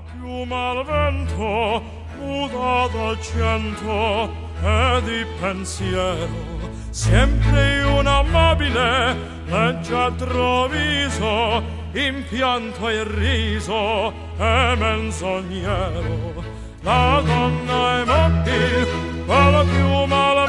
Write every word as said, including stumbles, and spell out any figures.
piuma al vento, muta d'accento e di pensiero, sempre un amabile leggiadro viso, impianto e riso e menzognero. La donna è mobile, quella piuma al